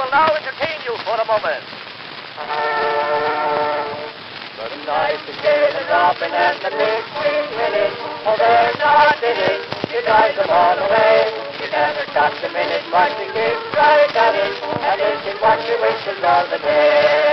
will now entertain you for a moment. But nice to hear the robin and the big green willie. Oh, they're not in it. You drive them all away. You never stop the minute, but you keep right at it. And it's what you wishes all the day.